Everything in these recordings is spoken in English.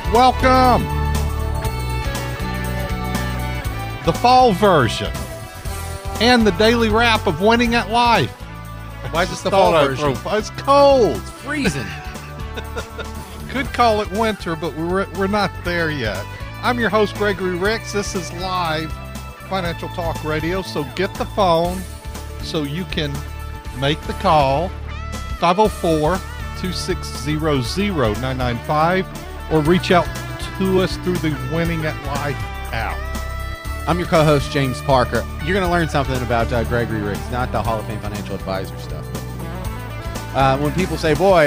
Welcome. The fall version and the daily wrap of Winning at Life. Why is this the fall version? It's cold. It's freezing. Could call it winter, but we're not there yet. I'm your host, Gregory Ricks. This is live Financial Talk Radio, so get the phone so you can make the call, 504-260-0995, or reach out to us through the Winning at Life app. I'm your co-host, James Parker. You're going to learn something about Gregory Ricks, not the Hall of Fame financial advisor stuff. When people say, boy,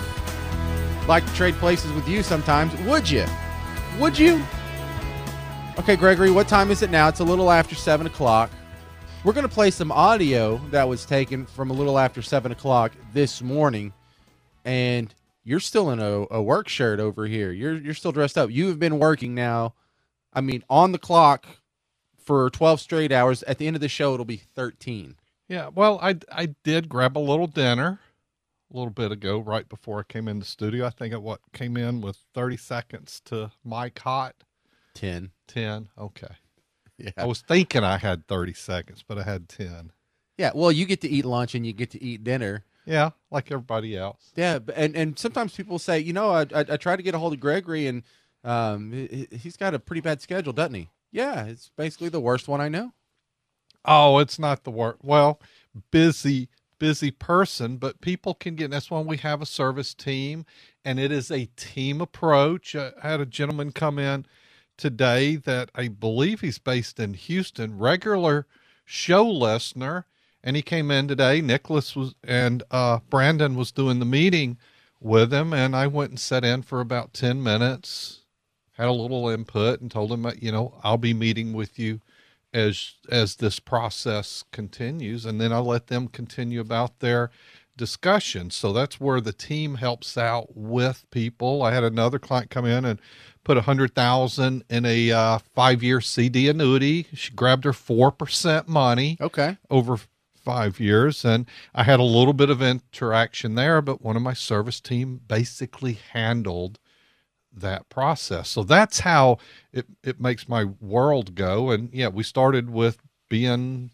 like to trade places with you sometimes, would you? Would you? Okay, Gregory, what time is it now? It's a little after 7 o'clock. We're going to play some audio that was taken from a little after 7 o'clock this morning, and you're still in a work shirt over here. You're still dressed up. You have been working now, on the clock for 12 straight hours. At the end of the show, it'll be 13. Yeah, well, I did grab a little dinner a little bit ago, right before I came in the studio. I think it came in with 30 seconds to Mike Hot. 10. Okay. Yeah. I was thinking I had 30 seconds, but I had 10. Yeah, well, you get to eat lunch and you get to eat dinner. Yeah, like everybody else. Yeah, and sometimes people say, I try to get a hold of Gregory, and he's got a pretty bad schedule, doesn't he? Yeah, it's basically the worst one I know. Oh, it's not the worst. Well, busy person, but people can get, that's when we have a service team, and it is a team approach. I had a gentleman come in today that I believe he's based in Houston, regular show listener, and he came in today. Nicholas and Brandon was doing the meeting with him, and I went and sat in for about 10 minutes, had a little input, and told him, I'll be meeting with you as this process continues, and then I'll let them continue about their discussion. So that's where the team helps out with people. I had another client come in and put $100,000 in a 5-year CD annuity. She grabbed her 4% money. Okay. Over 5 years, and I had a little bit of interaction there, but one of my service team basically handled that process. So that's how it makes my world go. And yeah, we started with being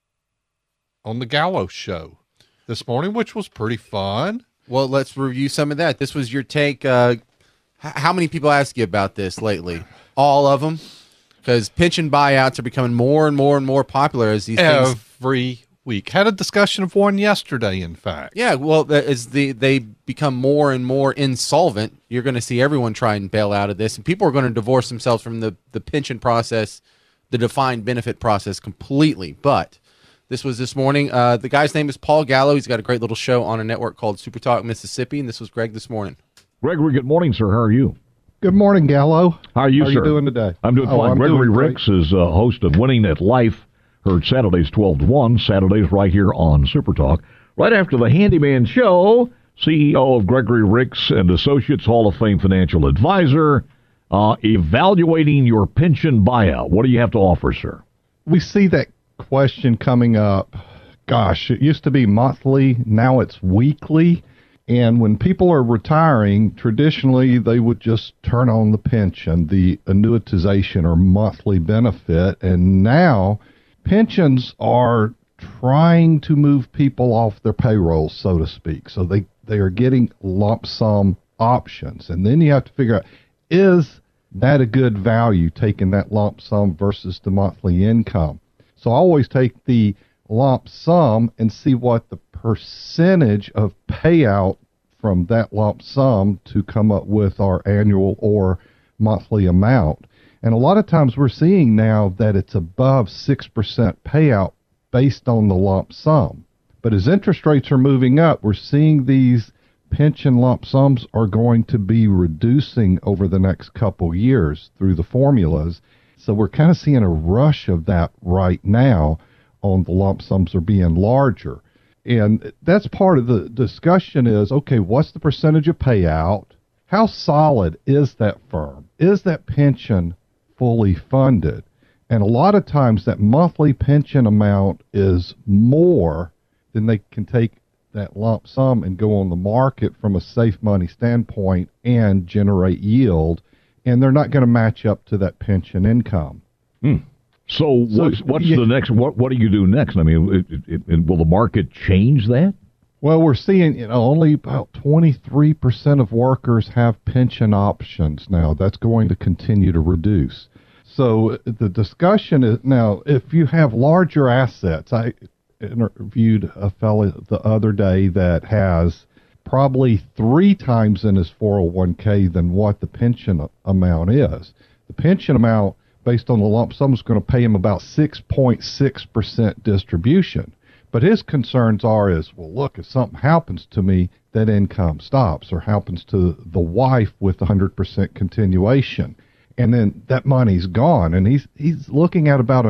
on the Gallo show this morning, which was pretty fun. Well, let's review some of that. This was your take. How many people ask you about this lately? All of them? Because pension buyouts are becoming more and more and more popular as these things. Every week. Had a discussion of one yesterday, in fact. Yeah, well, as they become more and more insolvent, you're going to see everyone try and bail out of this, and people are going to divorce themselves from the pension process, the defined benefit process completely. But this was this morning. The guy's name is Paul Gallo. He's got a great little show on a network called Super Talk Mississippi, and this was Greg this morning. Gregory, good morning, sir. How are you? Good morning, Gallo. How are you, sir? How are you doing today? I'm doing fine. Gregory Ricks is host of Winning at Life. Heard Saturdays 12 to 1, Saturdays right here on Super Talk. Right after the Handyman Show, CEO of Gregory Ricks and Associates Hall of Fame financial advisor, evaluating your pension buyout. What do you have to offer, sir? We see that question coming up. Gosh, it used to be monthly, now it's weekly. And when people are retiring, traditionally they would just turn on the pension, the annuitization or monthly benefit. And now pensions are trying to move people off their payroll, so to speak. So they are getting lump sum options. And then you have to figure out, is that a good value, taking that lump sum versus the monthly income? So I always take the lump sum and see what the percentage of payout from that lump sum to come up with our annual or monthly amount. And a lot of times we're seeing now that it's above 6% payout based on the lump sum. But as interest rates are moving up, we're seeing these pension lump sums are going to be reducing over the next couple years through the formulas. So we're kind of seeing a rush of that right now on the lump sums are being larger. And that's part of the discussion is, okay, what's the percentage of payout? How solid is that firm? Is that pension fully funded? And a lot of times that monthly pension amount is more than they can take that lump sum and go on the market from a safe money standpoint and generate yield and they're not going to match up to that pension income. So what's the next? What do you do next? I mean, will the market change that? Well, we're seeing only about 23% of workers have pension options now. That's going to continue to reduce. So the discussion is now, if you have larger assets, I interviewed a fellow the other day that has probably 3 times in his 401k than what the pension amount is. The pension amount, based on the lump sum, is going to pay him about 6.6% distribution. But his concerns is, well, look, if something happens to me, that income stops, or happens to the wife with 100% continuation, and then that money's gone. And he's looking at about a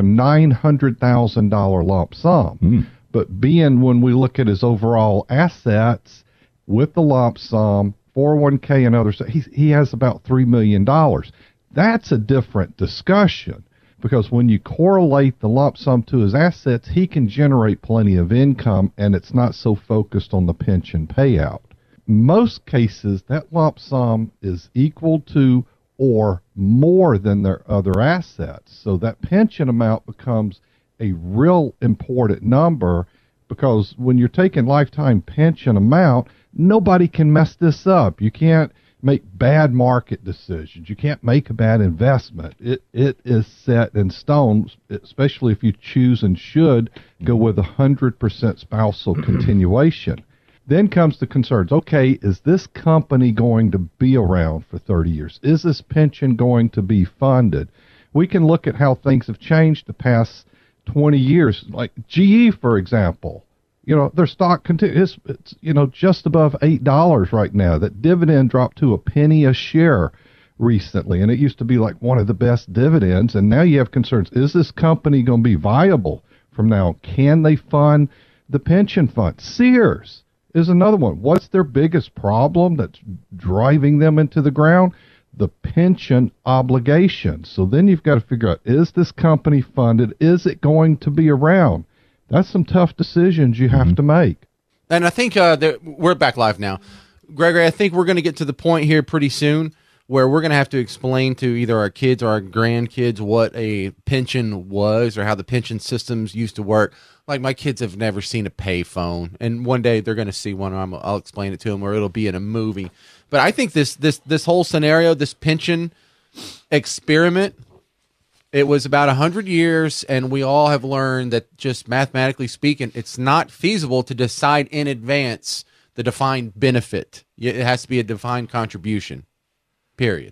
$900,000 lump sum. But when we look at his overall assets with the lump sum, 401k and others, he has about $3 million. That's a different discussion, because when you correlate the lump sum to his assets, he can generate plenty of income, and it's not so focused on the pension payout. Most cases, that lump sum is equal to or more than their other assets. So that pension amount becomes a real important number, because when you're taking lifetime pension amount, nobody can mess this up. You can't make bad market decisions. You can't make a bad investment. It is set in stone, especially if you choose and should go with 100% spousal continuation. Then comes the concerns. Okay, is this company going to be around for 30 years? Is this pension going to be funded? We can look at how things have changed the past 20 years. Like GE, for example. Their stock it's just above $8 right now. That dividend dropped to $0.01 a share recently, and it used to be like one of the best dividends. And now you have concerns. Is this company going to be viable from now? Can they fund the pension fund? Sears is another one. What's their biggest problem that's driving them into the ground? The pension obligation. So then you've got to figure out, is this company funded? Is it going to be around? That's some tough decisions you have to make. And I think we're back live now. Gregory, I think we're going to get to the point here pretty soon where we're going to have to explain to either our kids or our grandkids what a pension was, or how the pension systems used to work. Like, my kids have never seen a pay phone, and one day they're going to see one, and I'll explain it to them, or it'll be in a movie. But I think this whole scenario, this pension experiment, it was about 100 years, and we all have learned that, just mathematically speaking, it's not feasible to decide in advance the defined benefit. It has to be a defined contribution, period.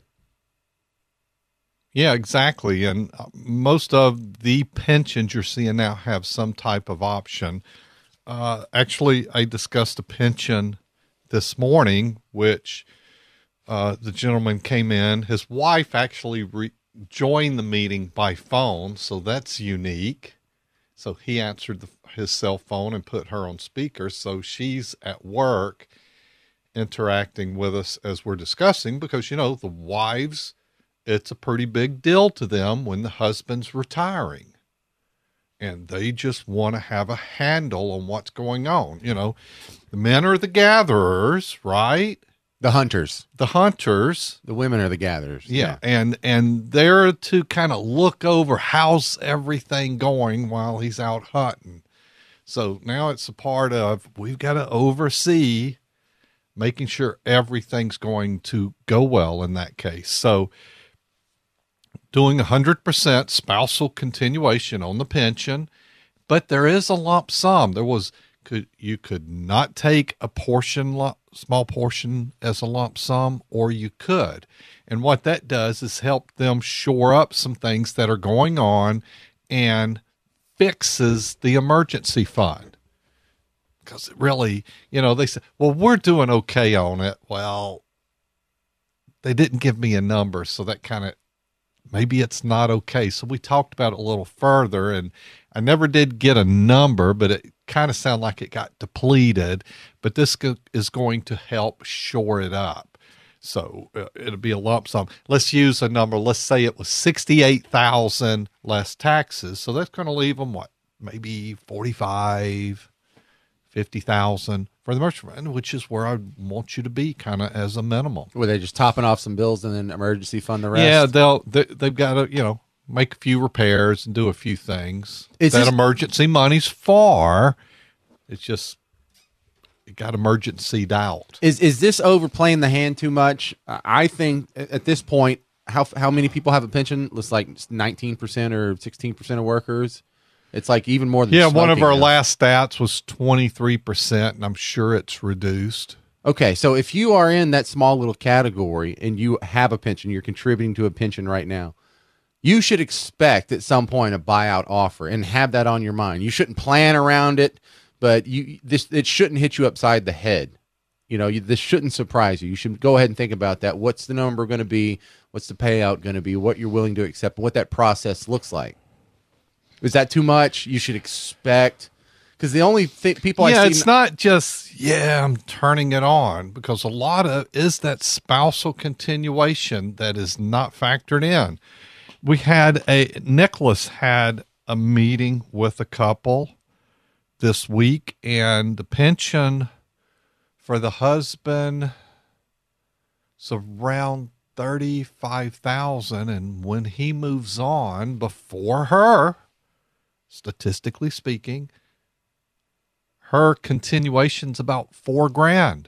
Yeah, exactly. And most of the pensions you're seeing now have some type of option. Actually, I discussed a pension this morning, which the gentleman came in. His wife actually joined the meeting by phone, so that's unique. So he answered his cell phone and put her on speaker, so she's at work interacting with us as we're discussing, because the wives, it's a pretty big deal to them when the husband's retiring, and they just want to have a handle on what's going on. The men are the gatherers, right? The hunters. The women are the gatherers. Yeah. And they're to kind of look over how's everything going while he's out hunting. So now it's a part of, we've got to oversee making sure everything's going to go well in that case. So doing 100% spousal continuation on the pension, but there is a lump sum. You could not take a small portion as a lump sum, or you could. And what that does is help them shore up some things that are going on and fixes the emergency fund. Because it really, they say, well, we're doing okay on it. Well, they didn't give me a number, so that kind of, maybe it's not okay. So we talked about it a little further, and I never did get a number, but it kind of sounded like it got depleted. But this is going to help shore it up. So it'll be a lump sum. Let's use a number. Let's say it was $68,000 less taxes. So that's going to leave them maybe $45,000, $50,000 for the emergency fund, which is where I want you to be, kind of as a minimum. Were they just topping off some bills and then emergency fund the rest? Yeah, they've got to make a few repairs and do a few things. Emergency money's for. It's just it got emergency'd out. Is this overplaying the hand too much? I think at this point, how many people have a pension? It's like 19% or 16% of workers. It's like even more than one of our now. last stats was 23%, and I'm sure it's reduced. Okay, so if you are in that small little category and you have a pension, you're contributing to a pension right now, you should expect at some point a buyout offer and have that on your mind. You shouldn't plan around it, but it shouldn't hit you upside the head. This shouldn't surprise you. You should go ahead and think about that. What's the number going to be? What's the payout going to be? What you're willing to accept? What that process looks like. Is that too much? You should expect, because the only people I see, it's not just I'm turning it on, because a lot of is that spousal continuation that is not factored in. Nicholas had a meeting with a couple this week, and the pension for the husband is around $35,000, and when he moves on before her, statistically speaking, her continuation's about $4,000.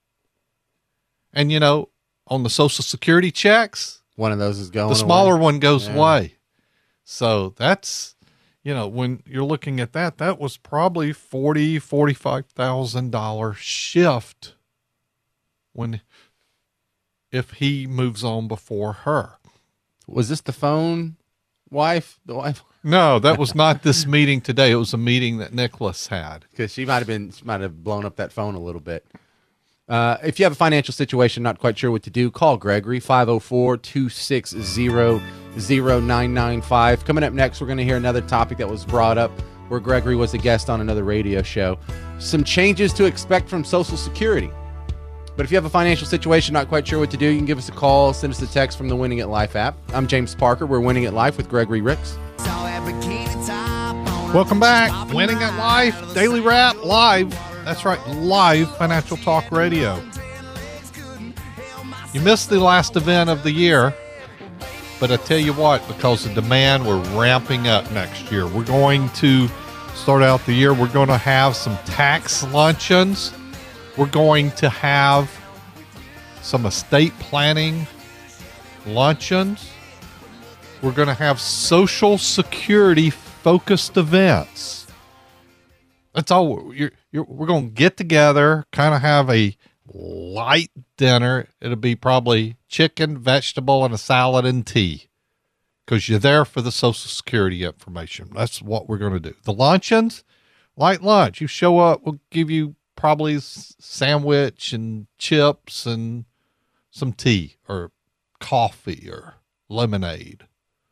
And on the Social Security checks, one of those is going. The smaller one goes away. So that's when you're looking at that was probably $45,000 shift if he moves on before her. Was this the wife? No, that was not this meeting today. It was a meeting that Nicholas had. Because she might have blown up that phone a little bit. If you have a financial situation, not quite sure what to do, call Gregory, 504-260-0995. Coming up next, we're going to hear another topic that was brought up where Gregory was a guest on another radio show. Some changes to expect from Social Security. But if you have a financial situation, not quite sure what to do, you can give us a call, send us a text from the Winning at Life app. I'm James Parker. We're Winning at Life with Gregory Ricks. Welcome back. Winning at Life, Daily Wrap, live. That's right, live Financial Talk Radio. You missed the last event of the year, but I tell you what, because of demand, we're ramping up next year. We're going to start out the year. We're going to have some tax luncheons. We're going to have some estate planning luncheons. We're going to have Social Security focused events. That's all. We're going to get together, kind of have a light dinner. It'll be probably chicken, vegetable, and a salad and tea, because you're there for the Social Security information. That's what we're going to do. The luncheons, light lunch. You show up, we'll give you probably sandwich and chips and some tea or coffee or lemonade.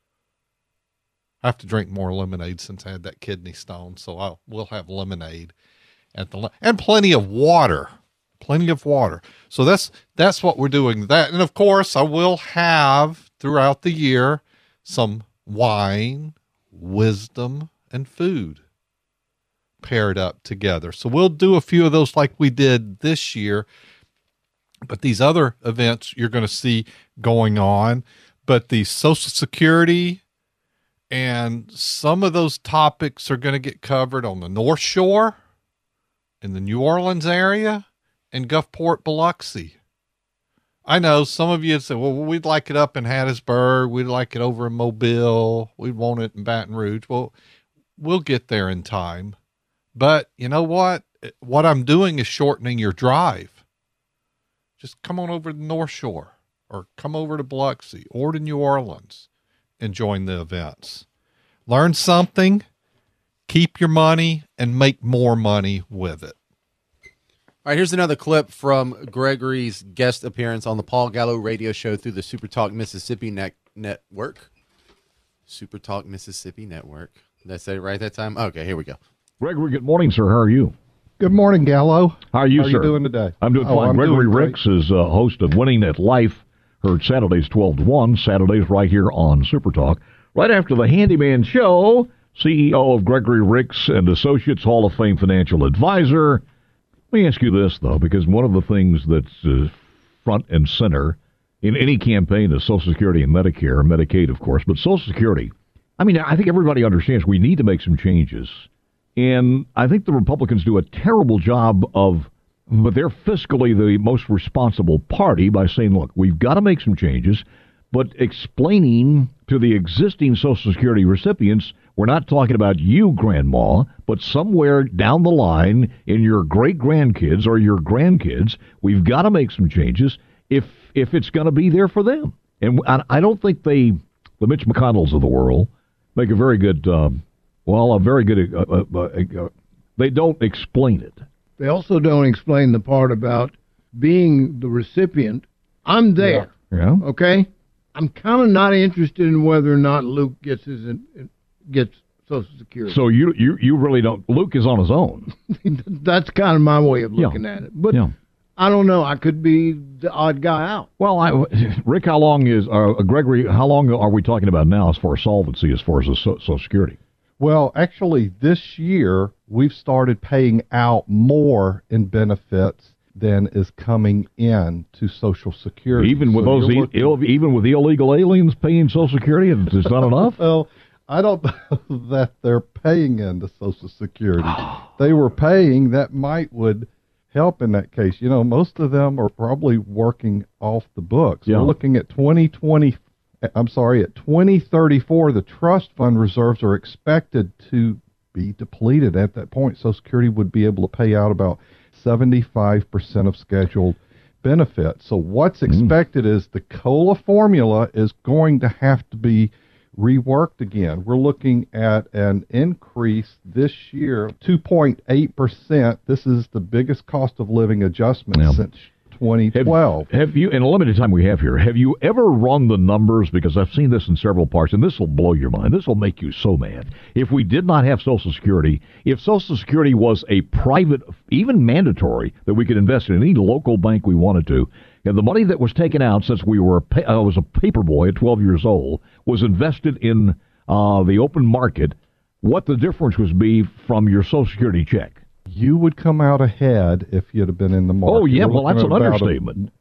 I have to drink more lemonade since I had that kidney stone, so we'll have lemonade and plenty of water. Plenty of water. So that's what we're doing. That, and of course, I will have throughout the year some wine, wisdom, and food paired up together. So we'll do a few of those like we did this year. But these other events you're going to see going on. But the Social Security and some of those topics are going to get covered on the North Shore, in the New Orleans area, and Gulfport, Biloxi. I know some of you say, well, we'd like it up in Hattiesburg. We'd like it over in Mobile. We'd want it in Baton Rouge. Well, we'll get there in time. But you know what? What I'm doing is shortening your drive. Just come on over to the North Shore or come over to Biloxi or to New Orleans and join the events. Learn something, keep your money, and make more money with it. All right, here's another clip from Gregory's guest appearance on the Paul Gallo radio show through the Super Talk Mississippi Network. Super Talk Mississippi Network. Did I say it right that time? Okay, here we go. Gregory, good morning, sir. How are you? Good morning, Gallo. How are you, sir? How are you doing today? I'm doing fine. Gregory Ricks is host of Winning at Life. Heard Saturdays 12 to 1, Saturdays right here on Super Talk. Right after the Handyman Show, CEO of Gregory Ricks and Associates, Hall of Fame financial advisor. Let me ask you this, though, because one of the things that's front and center in any campaign is Social Security and Medicare, Medicaid, of course, but Social Security. I mean, I think everybody understands we need to make some changes. And I think the Republicans do a terrible job but they're fiscally the most responsible party by saying, look, we've got to make some changes, but explaining to the existing Social Security recipients, we're not talking about you, Grandma, but somewhere down the line in your great-grandkids or your grandkids, we've got to make some changes if it's going to be there for them. And I don't think the Mitch McConnells of the world make a very good, they don't explain it. They also don't explain the part about being the recipient. I'm there. Yeah. Okay? I'm kind of not interested in whether or not Luke gets Social Security. So you really don't. Luke is on his own. That's kind of my way of looking at it. But I don't know. I could be the odd guy out. Well, Rick, Gregory, how long are we talking about now as far as solvency, as far as the Social Security? Well, actually, this year we've started paying out more in benefits than is coming in to Social Security. Even with even with the illegal aliens paying Social Security, it's not enough. Well, I don't know that they're paying into Social Security. They were paying. That would help in that case. You know, most of them are probably working off the books. Yeah. We're looking at 2034, the trust fund reserves are expected to be depleted. At that point, Social Security would be able to pay out about 75% of scheduled benefits. So what's expected is the COLA formula is going to have to be reworked again. We're looking at an increase this year, 2.8%. This is the biggest cost of living adjustment since 2012. Have you, in a limited time we have here, have you ever run the numbers? Because I've seen this in several parts, and this will blow your mind. This will make you so mad. If we did not have Social Security, if Social Security was a private, even mandatory, that we could invest in any local bank we wanted to, and the money that was taken out since I was a paper boy at 12 years old, was invested in the open market, what the difference would be from your Social Security check? You would come out ahead if you'd have been in the market. Oh, yeah, well, that's an understatement.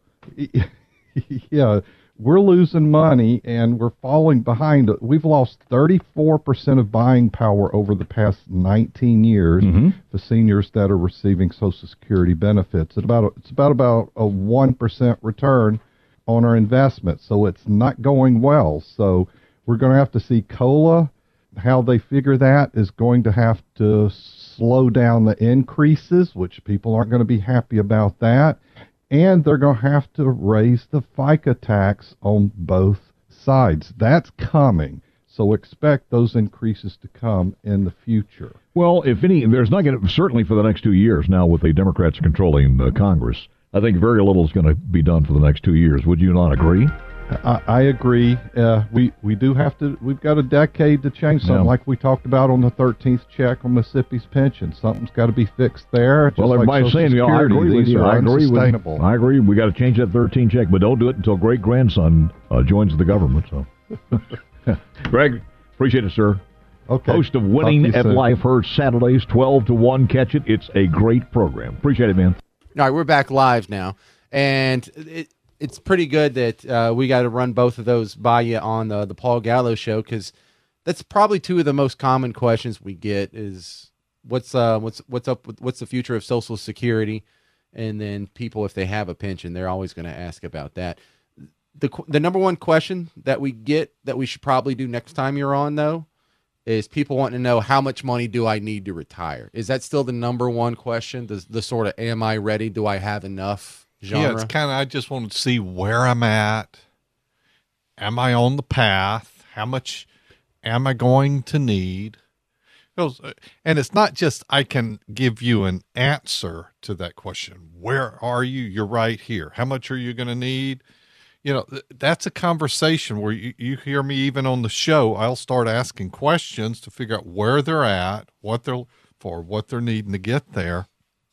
Yeah, we're losing money, and we're falling behind. We've lost 34% of buying power over the past 19 years for seniors that are receiving Social Security benefits. It's about a 1% return on our investment, so it's not going well. So we're going to have to see COLA. How they figure that is going to have to slow down the increases, which people aren't going to be happy about that. And they're going to have to raise the FICA tax on both sides. That's coming. So expect those increases to come in the future. Well, if any, there's not going to, certainly for the next 2 years now with the Democrats controlling Congress, I think very little is going to be done for the next 2 years. Would you not agree? I agree. We do have to. We've got a decade to change something, like we talked about on the 13th check on Mississippi's pension. Something's got to be fixed there. Well, everybody's saying, I agree with you. I agree. We got to change that 13th check, but don't do it until great grandson joins the government. So, Greg, appreciate it, sir. Okay. Host of Winning at Life, heard Saturdays 12 to 1. Catch it. It's a great program. Appreciate it, man. All right, we're back live now, and it's pretty good that we got to run both of those by you on the Paul Gallo show, because that's probably two of the most common questions we get is what's up with what's the future of Social Security, and then people, if they have a pension, they're always going to ask about that. The number one question that we get that we should probably do next time you're on, though, is people wanting to know, how much money do I need to retire? Is that still the number one question? The sort of, am I ready? Do I have enough? Genre? Yeah, it's kind of, I just want to see where I'm at. Am I on the path? How much am I going to need? And it's not just I can give you an answer to that question. Where are you? You're right here. How much are you going to need? You know, that's a conversation where you hear me even on the show. I'll start asking questions to figure out where they're at, what they're for, what they're needing to get there,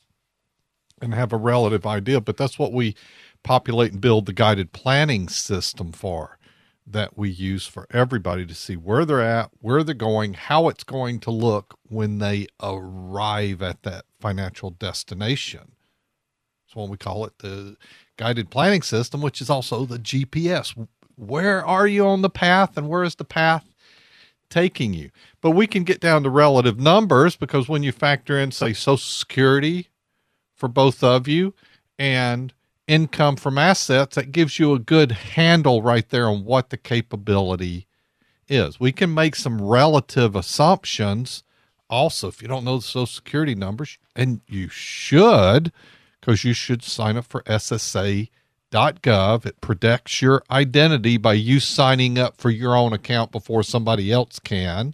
and have a relative idea. But that's what we populate and build the guided planning system for. that we use for everybody to see where they're at, where they're going, how it's going to look when they arrive at that financial destination. That's what we call it, the guided planning system, which is also the GPS. Where are you on the path, and where is the path taking you? But we can get down to relative numbers, because when you factor in, say, Social Security for both of you and income from assets, that gives you a good handle right there on what the capability is. We can make some relative assumptions also. If you don't know the Social Security numbers, and you should, because you should sign up for SSA.gov. It protects your identity by you signing up for your own account before somebody else can.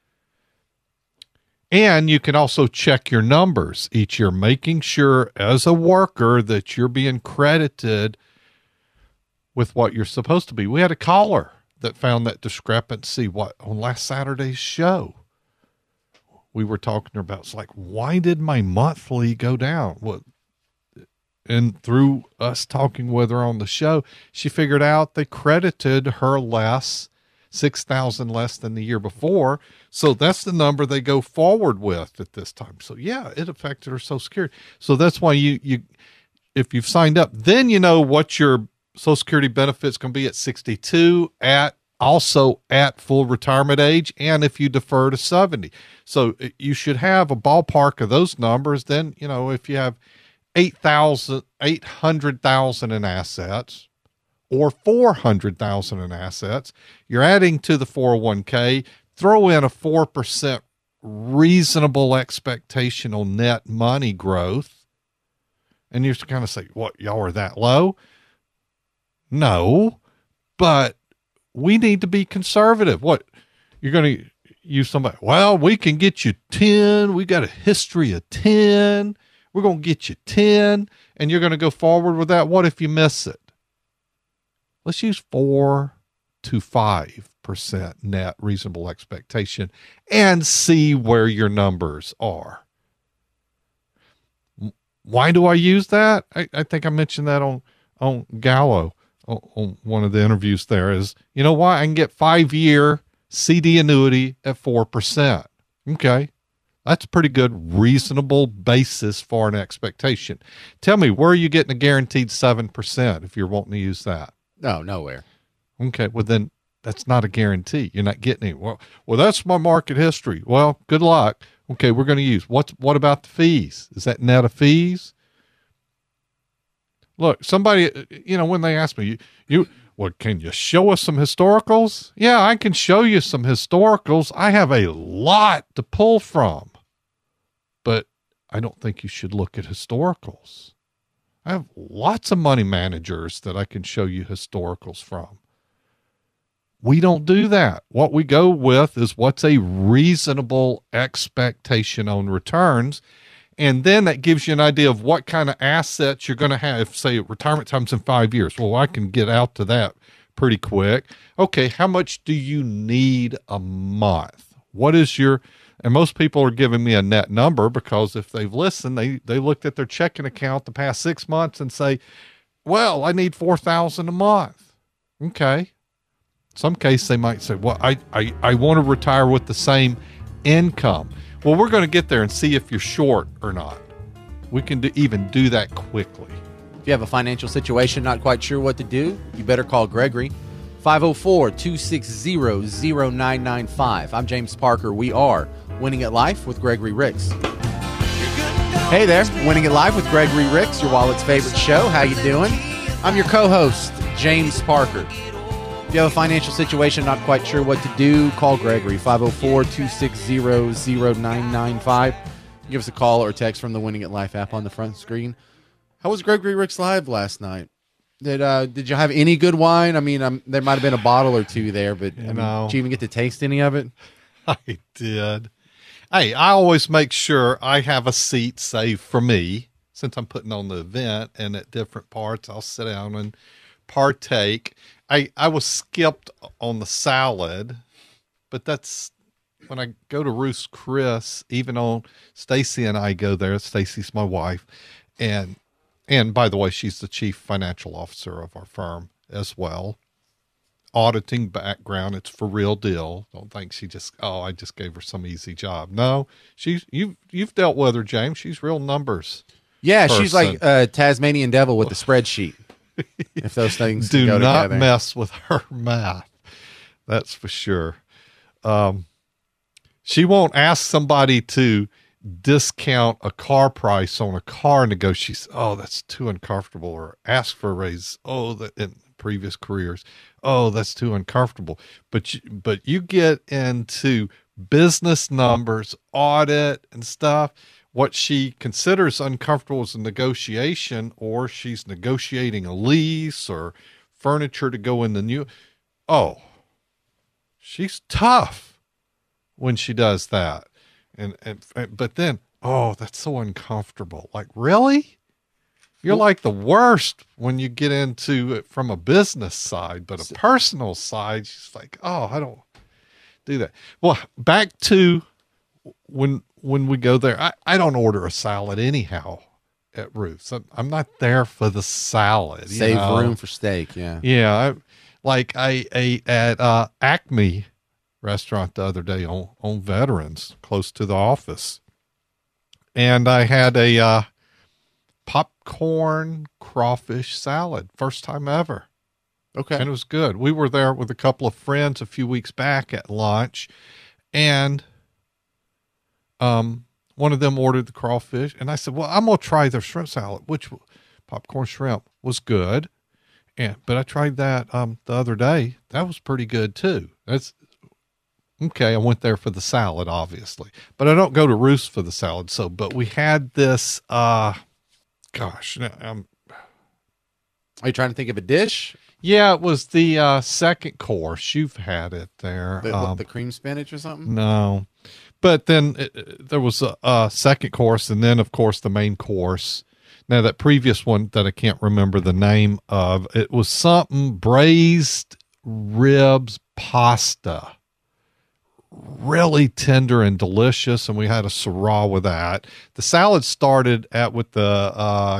And you can also check your numbers each year, making sure as a worker that you're being credited with what you're supposed to be. We had a caller that found that discrepancy on last Saturday's show. We were talking about, it's like, why did my monthly go down? And through us talking with her on the show, she figured out they credited her less, $6,000 less than the year before. So that's the number they go forward with at this time. So yeah, it affected her Social Security. So that's why you if you've signed up, then you know what your Social Security benefits going to be at 62, also at full retirement age, and if you defer to 70. So you should have a ballpark of those numbers. Then, if you have 800,000 in assets, or 400,000 in assets, you're adding to the 401k, throw in a 4% reasonable expectation on net money growth. And you're kind of say, what, y'all are that low? No, but we need to be conservative. What, you're going to use somebody? Well, we can get you 10. We got a history of 10. We're going to get you 10, and you're going to go forward with that. What if you miss it? Let's use 4 to 5% net reasonable expectation and see where your numbers are. Why do I use that? I think I mentioned that on Gallo, on one of the interviews there, is, you know why? I can get 5-year CD annuity at 4%. Okay. That's a pretty good, reasonable basis for an expectation. Tell me, where are you getting a guaranteed 7% if you're wanting to use that? No, nowhere. Okay, well then that's not a guarantee. You're not getting it. Well, that's my market history. Well, good luck. Okay, we're going to use what about the fees? Is that net of fees? Look, somebody, when they ask me, can you show us some historicals? Yeah, I can show you some historicals. I have a lot to pull from, but I don't think you should look at historicals. I have lots of money managers that I can show you historicals from. We don't do that. What we go with is what's a reasonable expectation on returns. And then that gives you an idea of what kind of assets you're going to have. Say retirement time's in 5 years. Well, I can get out to that pretty quick. Okay, how much do you need a month? What is and most people are giving me a net number, because if they've listened, they looked at their checking account the past 6 months and say, well, I need $4,000 a month. Okay. Some case they might say, well, I want to retire with the same income. Well, we're going to get there and see if you're short or not. We can even do that quickly. If you have a financial situation, not quite sure what to do, you better call Gregory. 504-260-0995. I'm James Parker. We are Winning at Life with Gregory Ricks. Hey there, Winning at Life with Gregory Ricks, your wallet's favorite show. How you doing? I'm your co-host, James Parker. If you have a financial situation, not quite sure what to do, call Gregory, 504-260-0995. Give us a call or text from the Winning at Life app on the front screen. How was Gregory Ricks Live last night? Did you have any good wine? I mean, there might have been a bottle or two there, but did you even get to taste any of it? I did. Hey, I always make sure I have a seat saved for me, since I'm putting on the event, and at different parts, I'll sit down and partake. I was skipped on the salad, but that's when I go to Ruth's Chris, even on Stacy and I go there. Stacy's my wife. And by the way, she's the chief financial officer of our firm as well. auditing background. It's for real deal. Don't think she just, I just gave her some easy job. No, you've dealt with her, James. She's real numbers. Yeah, she's like Tasmanian devil with the spreadsheet. If those things do go not together. mess with her math. That's for sure. She won't ask somebody to discount a car price on a car negotiation. Oh, that's too uncomfortable. Or ask for a raise. Oh, that in previous careers. Oh, that's too uncomfortable. But you get into business numbers, audit and stuff. What she considers uncomfortable is a negotiation, or she's negotiating a lease or furniture to go in the new. Oh, she's tough when she does that. But then, that's so uncomfortable. Like, really? You're like the worst when you get into it from a business side, but a personal side, she's like, I don't do that. Well, back to when we go there, I don't order a salad anyhow at Ruth's. I'm not there for the salad. Save room for steak. Yeah. Yeah. I ate at Acme restaurant the other day on Veterans, close to the office. And I had a popcorn crawfish salad. First time ever. Okay. And it was good. We were there with a couple of friends a few weeks back at lunch, and one of them ordered the crawfish, and I said, well, I'm going to try their shrimp salad, which popcorn shrimp was good. But I tried that the other day. That was pretty good too. That's okay. I went there for the salad, obviously, but I don't go to Ruth's for the salad. But we had this, are you trying to think of a dish? Yeah, it was the second course. You've had it there. The cream spinach or something? No. But then there was a second course, and then, of course, the main course. Now, that previous one that I can't remember the name of, it was something braised ribs pasta. Really tender and delicious, and we had a Syrah with that. The salad started with the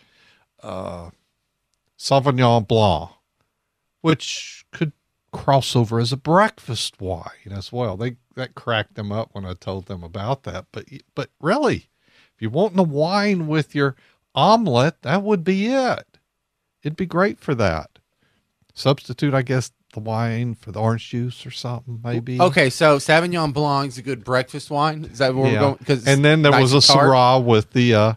Sauvignon Blanc, which could cross over as a breakfast wine as well. That cracked them up when I told them about that. But really, if you want the wine with your omelet, that would be it. It'd be great for that. Substitute, I guess, the wine for the orange juice or something, maybe. Okay, so Sauvignon Blanc is a good breakfast wine. Is that where we're going? And then there nice was a tart. Syrah with the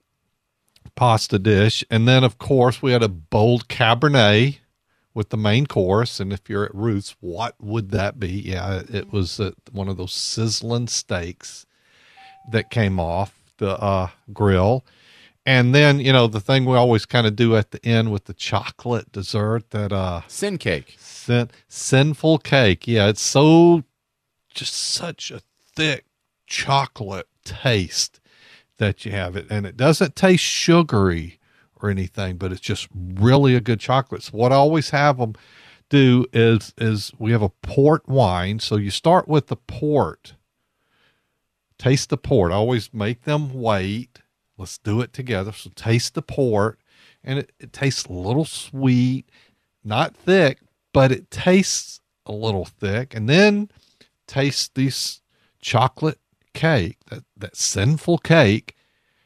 pasta dish. And then, of course, we had a bold Cabernet with the main course. And if you're at Ruth's, what would that be? Yeah, it was one of those sizzling steaks that came off the grill. And then, the thing we always kind of do at the end with the chocolate dessert, that sin cake. Sinful cake. Yeah, it's just such a thick chocolate taste that you have it. And it doesn't taste sugary or anything, but it's just really a good chocolate. So what I always have them do is we have a port wine. So you start with the port. Taste the port. I always make them wait. Let's do it together. So taste the port, and it tastes a little sweet, not thick, but it tastes a little thick. And then taste this chocolate cake, that sinful cake,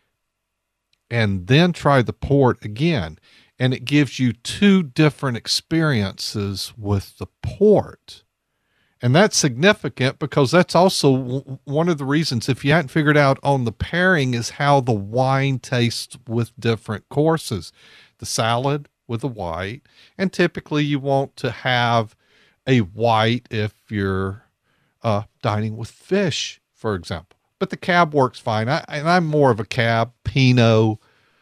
and then try the port again. And it gives you two different experiences with the port. And that's significant because that's also one of the reasons, if you hadn't figured out on the pairing, is how the wine tastes with different courses. The salad with the white, and typically you want to have a white if you're dining with fish, for example. But the cab works fine. I'm more of a cab Pinot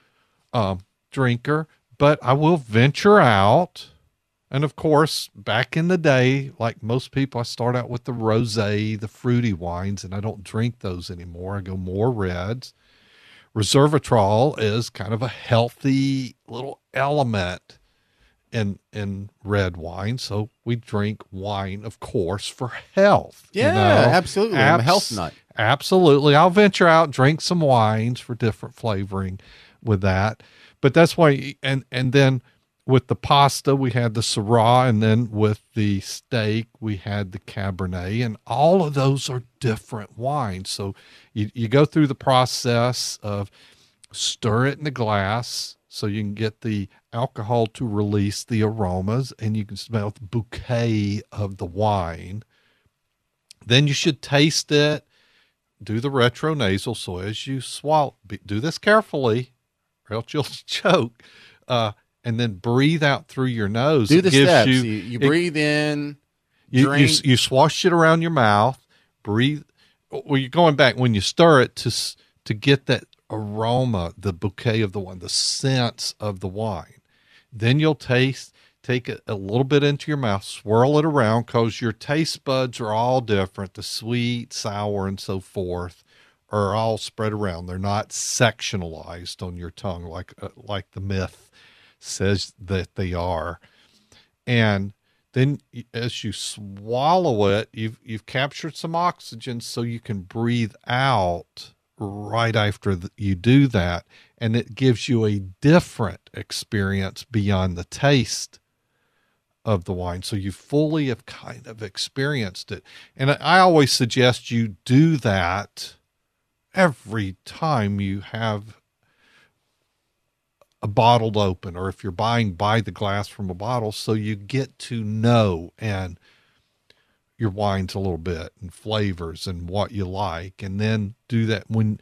drinker, but I will venture out. And of course, back in the day, like most people, I start out with the rosé, the fruity wines, and I don't drink those anymore. I go more reds. Resveratrol is kind of a healthy little element in red wine. So we drink wine, of course, for health. Yeah, absolutely. I'm a health nut. Absolutely. I'll venture out and drink some wines for different flavoring with that. But that's why, and then with the pasta, we had the Syrah, and then with the steak, we had the Cabernet, and all of those are different wines. So you go through the process of stir it in the glass so you can get the alcohol to release the aromas, and you can smell the bouquet of the wine. Then you should taste it, do the retronasal. So as you swallow, do this carefully, or else you'll choke. And then breathe out through your nose. Do the steps. You breathe in, drink. You swash it around your mouth, breathe. Well, you're going back when you stir it to get that aroma, the bouquet of the wine, the sense of the wine. Then you'll take it a little bit into your mouth, swirl it around, because your taste buds are all different. The sweet, sour, and so forth are all spread around. They're not sectionalized on your tongue like the myth says that they are. And then as you swallow it, you've captured some oxygen, so you can breathe out right after you do that, and it gives you a different experience beyond the taste of the wine. So you fully have kind of experienced it. And I always suggest you do that every time you have a bottle to open, or if you're buying by the glass from a bottle, so you get to know and your wines a little bit and flavors and what you like, and then do that when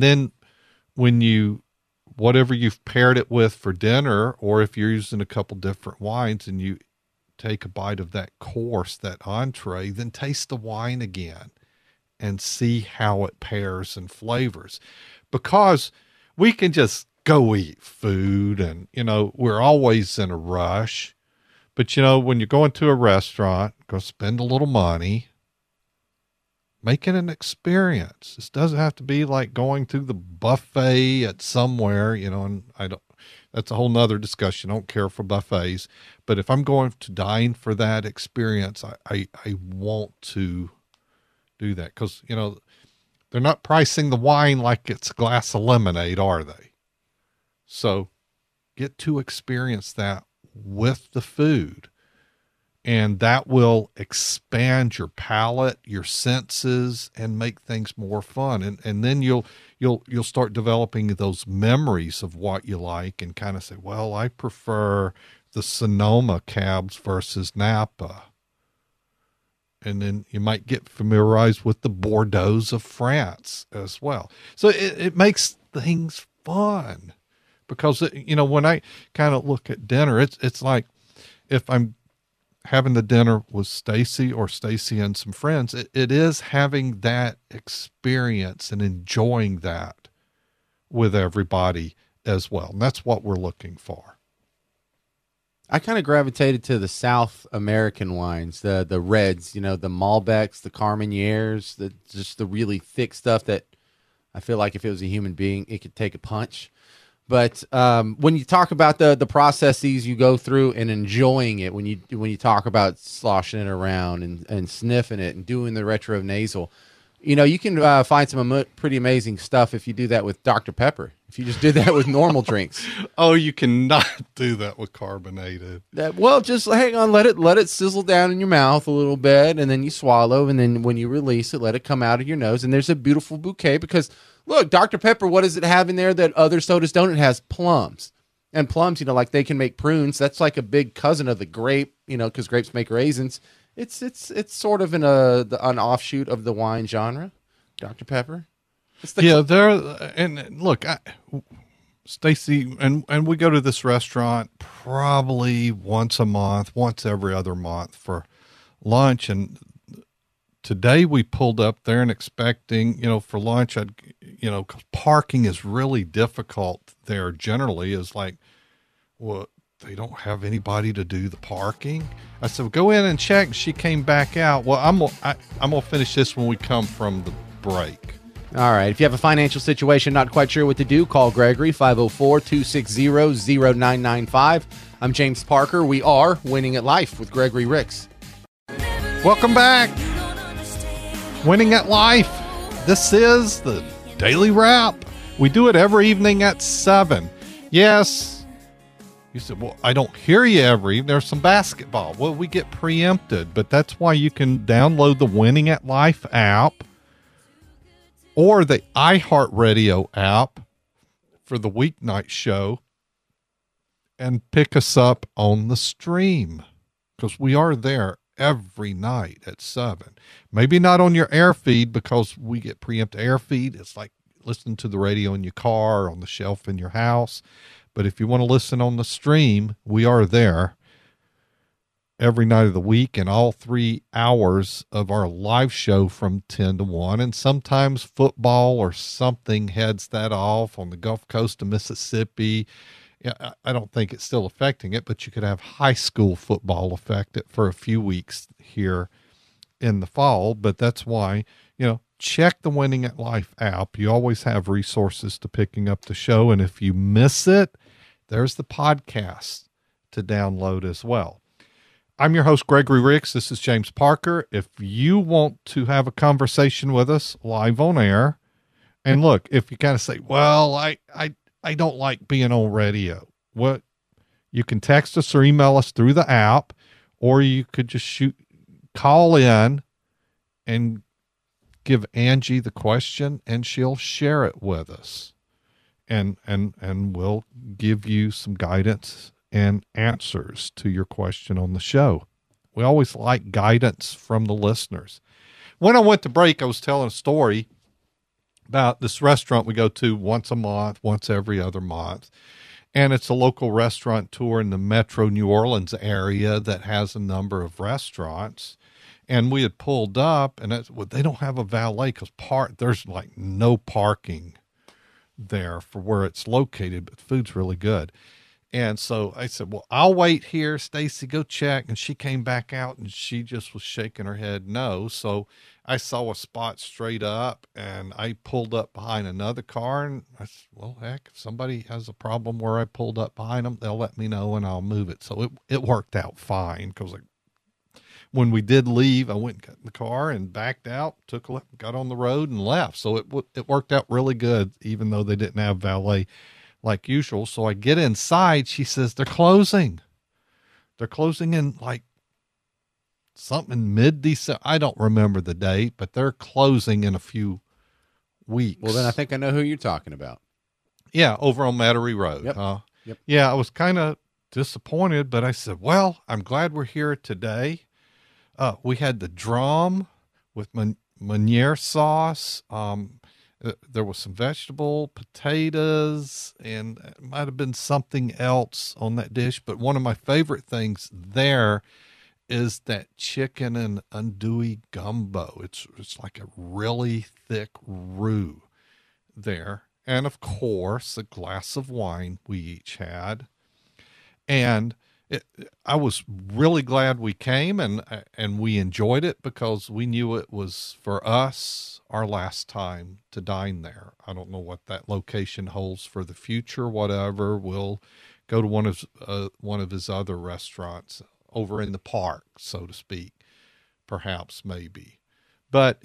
you, whatever you've paired it with for dinner, or if you're using a couple different wines and you take a bite of that course, that entree, then taste the wine again and see how it pairs and flavors, because we can just go eat food and, we're always in a rush. But, when you're going to a restaurant, go spend a little money, make it an experience. This doesn't have to be like going to the buffet at somewhere, and that's a whole nother discussion. I don't care for buffets, but if I'm going to dine for that experience, I want to do that, because, they're not pricing the wine like it's a glass of lemonade, are they? So get to experience that with the food, and that will expand your palate, your senses, and make things more fun. And then you'll start developing those memories of what you like, and kind of say, well, I prefer the Sonoma cabs versus Napa. And then you might get familiarized with the Bordeaux's of France as well. So it makes things fun. Because, when I kind of look at dinner, it's like if I'm having the dinner with Stacy or Stacy and some friends, it is having that experience and enjoying that with everybody as well. And that's what we're looking for. I kind of gravitated to the South American wines, the reds, the Malbecs, the Carmenères, just the really thick stuff that I feel like if it was a human being, it could take a punch. But when you talk about the processes you go through and enjoying it, when you talk about sloshing it around and sniffing it and doing the retronasal, you can find some pretty amazing stuff if you do that with Dr. Pepper. If you just did that with normal drinks. Oh, you cannot do that with carbonated. Well, just hang on, let it sizzle down in your mouth a little bit, and then you swallow, and then when you release it, let it come out of your nose, and there's a beautiful bouquet. Because look, Dr. Pepper, what does it have in there that other sodas don't? It has plums. And plums, like they can make prunes. That's like a big cousin of the grape, because grapes make raisins. It's sort of an offshoot of the wine genre, Dr. Pepper. And look, Stacy, and we go to this restaurant probably once a month, once every other month for lunch. And today we pulled up there and expecting, for lunch, 'cause parking is really difficult there generally, is like, well, they don't have anybody to do the parking. I said, well, go in and check. She came back out. Well, I'm going to finish this when we come from the break. All right. If you have a financial situation, not quite sure what to do, call Gregory, 504-260-0995. I'm James Parker. We are Winning at Life with Gregory Ricks. Welcome back. Winning at Life. This is the Daily Wrap. We do it every evening at 7. Yes, You said, well, I don't hear you every. There's some basketball. Well, we get preempted, but that's why you can download the Winning at Life app or the iHeartRadio app for the weeknight show and pick us up on the stream, because we are there every night at 7. Maybe not on your air feed, because we get preempted air feed. It's like listening to the radio in your car or on the shelf in your house. But if you want to listen on the stream, we are there every night of the week, and all 3 hours of our live show from 10 to 1. And sometimes football or something heads that off on the Gulf Coast of Mississippi. Yeah, I don't think it's still affecting it, but you could have high school football affect it for a few weeks here in the fall. But that's why, check the Winning at Life app. You always have resources to picking up the show. And if you miss it, there's the podcast to download as well. I'm your host, Gregory Ricks. This is James Parker. If you want to have a conversation with us live on air, and look, if you kind of say, well, I don't like being on radio, what you can text us or email us through the app, or you could just call in and give Angie the question, and she'll share it with us, and we'll give you some guidance and answers to your question on the show. We always like guidance from the listeners. When I went to break, I was telling a story about this restaurant we go to once a month, once every other month. And it's a local restaurateur in the Metro New Orleans area that has a number of restaurants. And we had pulled up, and they don't have a valet because there's like no parking there for where it's located, but the food's really good. And so I said, well, I'll wait here. Stacy, go check. And she came back out, and she just was shaking her head no. So I saw a spot straight up, and I pulled up behind another car, and I said, well, heck, if somebody has a problem where I pulled up behind them, they'll let me know and I'll move it. So it worked out fine, because when we did leave, I went and got in the car and backed out, took a left, got on the road and left. So it worked out really good, even though they didn't have valet like usual. So I get inside. She says, they're closing. They're closing in like something mid-December. I don't remember the date, but they're closing in a few weeks. Well, then I think I know who you're talking about. Yeah, over on Metairie Road. Yep. Yep. Yeah, I was kind of disappointed, but I said, well, I'm glad we're here today. We had the drum with Meunier sauce. There was some vegetable, potatoes, and it might have been something else on that dish. But one of my favorite things there is that chicken and andouille gumbo. It's like a really thick roux there. And of course, a glass of wine we each had. And I was really glad we came, and we enjoyed it, because we knew it was, for us, our last time to dine there. I don't know what that location holds for the future. Whatever, we'll go to one of his other restaurants over in the park, so to speak, perhaps, maybe. But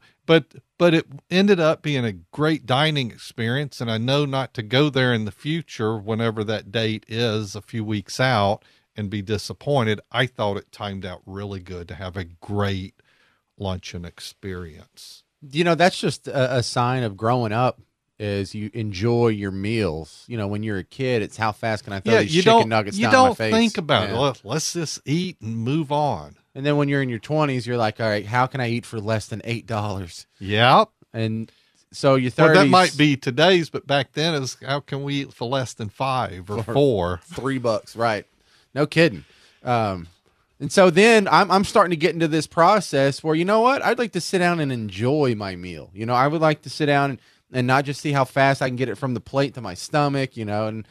but it ended up being a great dining experience, and I know not to go there in the future whenever that date is a few weeks out and be disappointed. I thought it timed out really good to have a great luncheon experience. That's just a sign of growing up, is you enjoy your meals. When you're a kid, it's how fast can I throw these chicken nuggets down my face. You don't think about it. Let's just eat and move on. And then when you're in your 20s, you're like, all right, how can I eat for less than $8? Yep. And so your 30s. Well, that might be today's, but back then is how can we eat for less than $5 or $4? $3, right? No kidding. And so then I'm starting to get into this process where, you know what? I'd like to sit down and enjoy my meal. I would like to sit down and not just see how fast I can get it from the plate to my stomach, and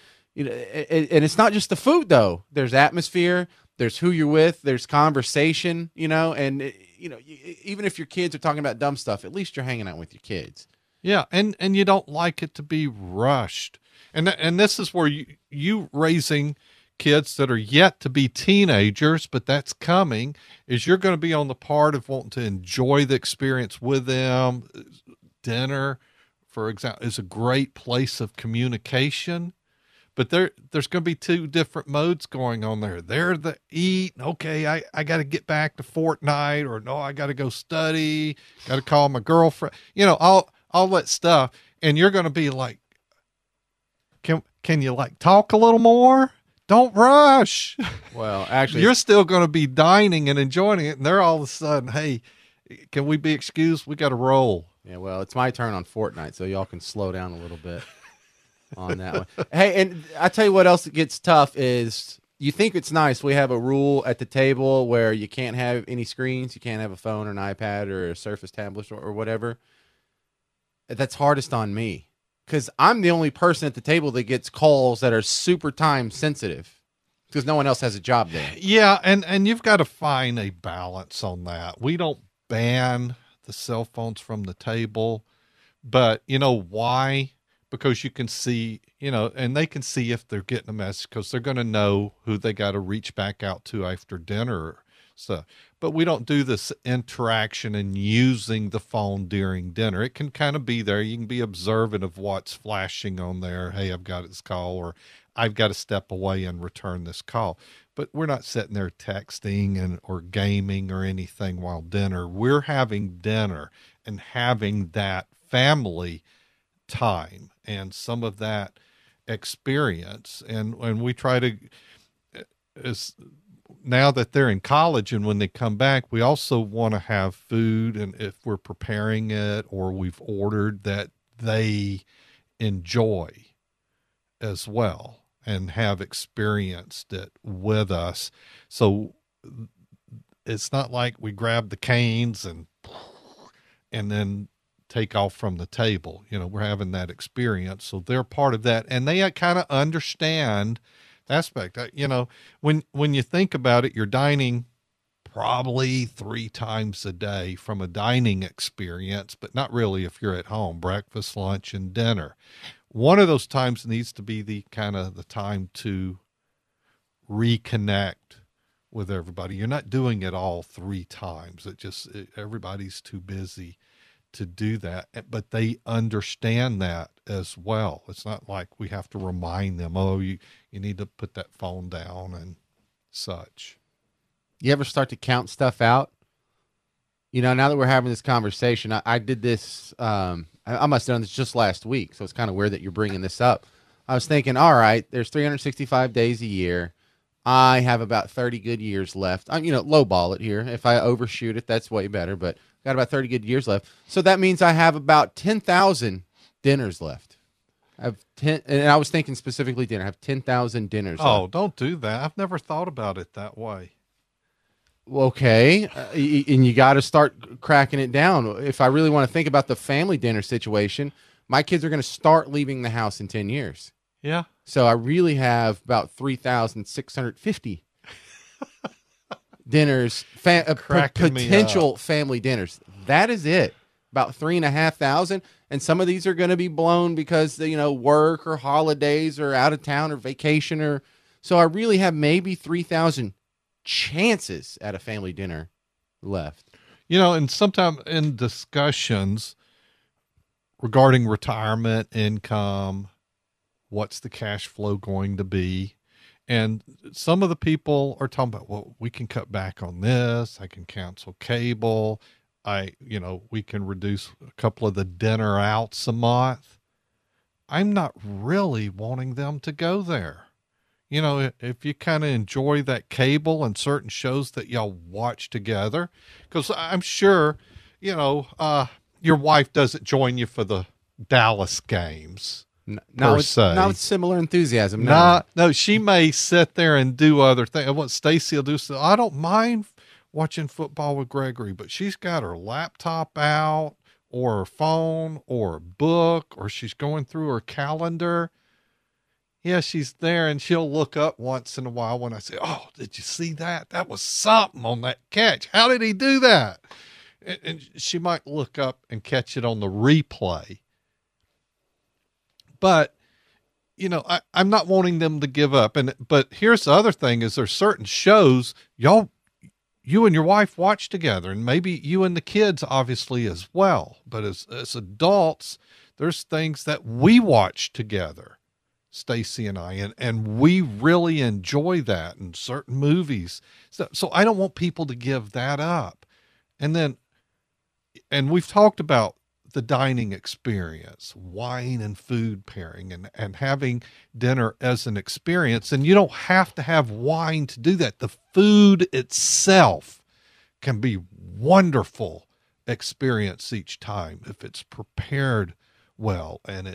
it's not just the food, though. There's atmosphere. There's who you're with. There's conversation, and even if your kids are talking about dumb stuff, at least you're hanging out with your kids. Yeah. And you don't like it to be rushed. And this is where you raising kids that are yet to be teenagers, but that's coming, is you're going to be on the part of wanting to enjoy the experience with them. Dinner, for example, is a great place of communication, But there's going to be two different modes going on there. They're the eat. Okay, I got to get back to Fortnite, or no, I got to go study. Got to call my girlfriend. All that stuff. And you're going to be like, can you like talk a little more? Don't rush. Well, actually, You're still going to be dining and enjoying it, and they're all of a sudden, hey, can we be excused? We got to roll. yeah, well, it's my turn on Fortnite, so y'all can slow down a little bit on that one. Hey, and I tell you what else gets tough is you think it's nice. We have a rule at the table where you can't have any screens. You can't have a phone or an iPad or a Surface tablet or whatever. That's hardest on me because I'm the only person at the table that gets calls that are super time sensitive because no one else has a job there. Yeah, and you've got to find a balance on that. We don't ban the cell phones from the table, but you know why? Because you can see, and they can see if they're getting a message because they're going to know who they got to reach back out to after dinner. So, but we don't do this interaction and using the phone during dinner. It can kind of be there. You can be observant of what's flashing on there. Hey, I've got this call, or I've got to step away and return this call. But we're not sitting there texting or gaming or anything while dinner. We're having dinner and having that family time and some of that experience. And we try to, now that they're in college and when they come back, we also want to have food, and if we're preparing it or we've ordered, that they enjoy as well and have experienced it with us. So it's not like we grab the canes and then take off from the table. We're having that experience. So they're part of that, and they kind of understand the aspect. When you think about it, you're dining probably 3 times a day from a dining experience, but not really if you're at home, breakfast, lunch, and dinner. One of those times needs to be the time to reconnect with everybody. You're not doing it all 3 times. Everybody's too busy to do that, but they understand that as well. It's not like we have to remind them, you need to put that phone down and such. You ever start to count stuff out? Now that we're having this conversation, I did this, I must have done this just last week, so it's kind of weird that you're bringing this up. I was thinking, all right, there's 365 days a year. I have about 30 good years left. I'm, lowball it here. If I overshoot it, that's way better, but got about 30 good years left. So that means I have about 10,000 dinners left. I have 10, and I was thinking specifically dinner. I have 10,000 dinners left. Don't do that. I've never thought about it that way. Okay. And you got to start cracking it down. If I really want to think about the family dinner situation, my kids are going to start leaving the house in 10 years. Yeah. So I really have about 3,650 dinners, potential family dinners. That is it. About 3,500. And some of these are going to be blown because, work or holidays or out of town or vacation so I really have maybe 3,000 chances at a family dinner left. And sometimes in discussions regarding retirement income, what's the cash flow going to be? And some of the people are talking about, well, we can cut back on this. I can cancel cable. We can reduce a couple of the dinner outs a month. I'm not really wanting them to go there. If you kind of enjoy that cable and certain shows that y'all watch together, because I'm sure, your wife doesn't join you for the Dallas games. Not with similar enthusiasm. No, she may sit there and do other things. What Stacy will do, I don't mind watching football with Gregory, but she's got her laptop out or her phone or a book, or she's going through her calendar. Yeah, she's there, and she'll look up once in a while when I say, oh, did you see that? That was something on that catch. How did he do that? And she might look up and catch it on the replay. But, I'm not wanting them to give up. But here's the other thing is there's certain shows you and your wife watch together, and maybe you and the kids obviously as well. But as adults, there's things that we watch together Stacy and I, and we really enjoy that in certain movies. So I don't want people to give that up. And we've talked about the dining experience, wine and food pairing, and having dinner as an experience. And you don't have to have wine to do that. The food itself can be wonderful experience each time if it's prepared well, and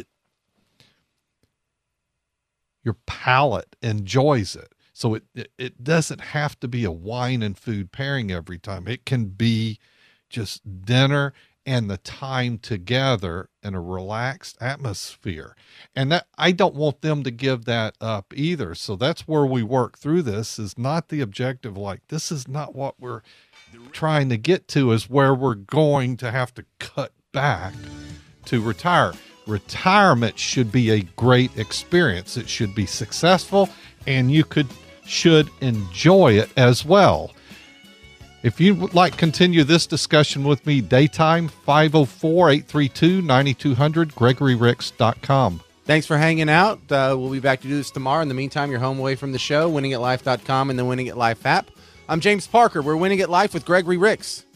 your palate enjoys it. So it doesn't have to be a wine and food pairing every time. It can be just dinner and the time together in a relaxed atmosphere. And that, I don't want them to give that up either. So that's where we work through this, is not the objective, like, this is not what we're trying to get to, is where we're going to have to cut back to retire. Retirement should be a great experience. It should be successful, and you should enjoy it as well. If you would like to continue this discussion with me, daytime, 504-832-9200, GregoryRicks.com. Thanks for hanging out. We'll be back to do this tomorrow. In the meantime, you're home away from the show, winningatlife.com and the Winning at Life app. I'm James Parker. We're Winning at Life with Gregory Ricks.